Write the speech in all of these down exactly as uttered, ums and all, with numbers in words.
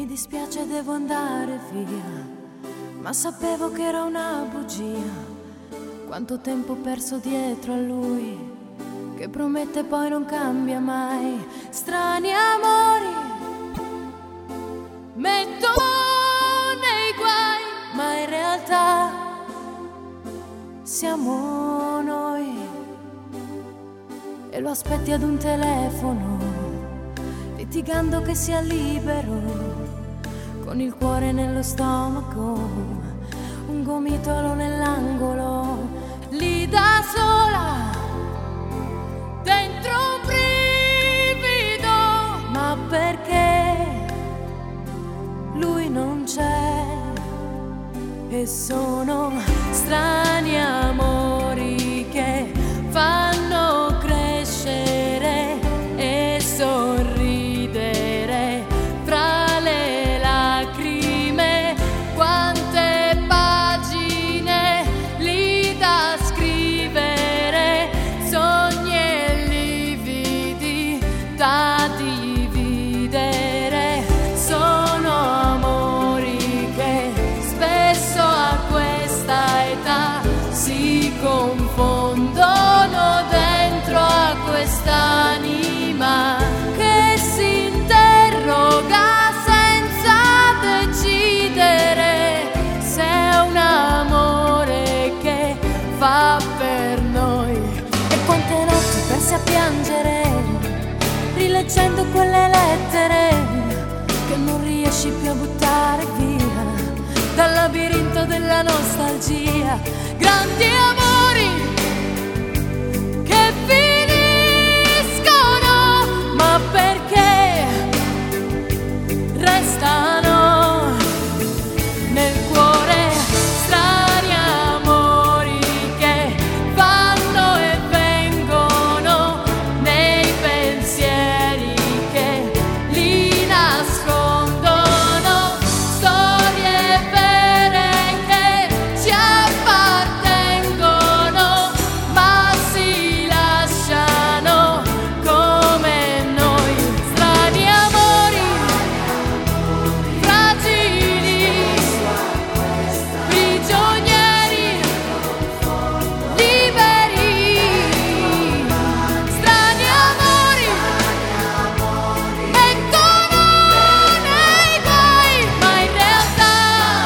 Mi dispiace, devo andare via, ma sapevo che era una bugia. Quanto tempo ho perso dietro a lui, che promette poi non cambia mai. Strani amori metto nei guai, ma in realtà siamo noi. E lo aspetti ad un telefono, litigando che sia libero, con il cuore nello stomaco, un gomitolo nell'angolo, lì da sola, dentro un brivido. Ma perché lui non c'è? E sono strani amori che fanno crescere e sorridere fra le lacrime. Quante pagine lì da scrivere, sogni e lividi da dividere. Sono amori che spesso a questa età si confondono dentro a quest'anima che si interroga senza decidere se è un amore che fa per noi. E quante notti persi a piangere, rileggendo quelle lettere che non riesci più a buttare via dal labirinto della nostalgia. Grandi amori che finiscono, ma perché restano nel cuore. Strani amori che vanno e vengono nei pensieri che li nascondono. Storie vere che ci appartengono, ma si lasciano come noi. Strani amori fragili, prigionieri liberi. Strani amori mettono nei guai, ma in realtà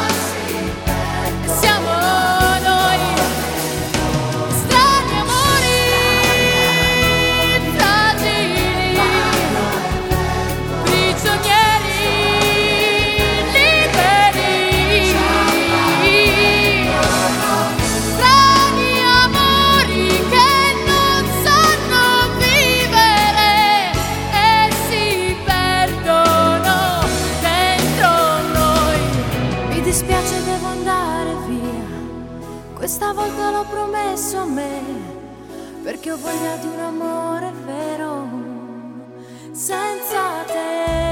siamo noi. Strani amori fragili, prigionieri liberi. Strani amori che non sanno vivere e si perdono dentro noi. Mi dispiace, devo andare via, questa volta l'ho promesso a me, perché ho voglia di un amore vero senza te.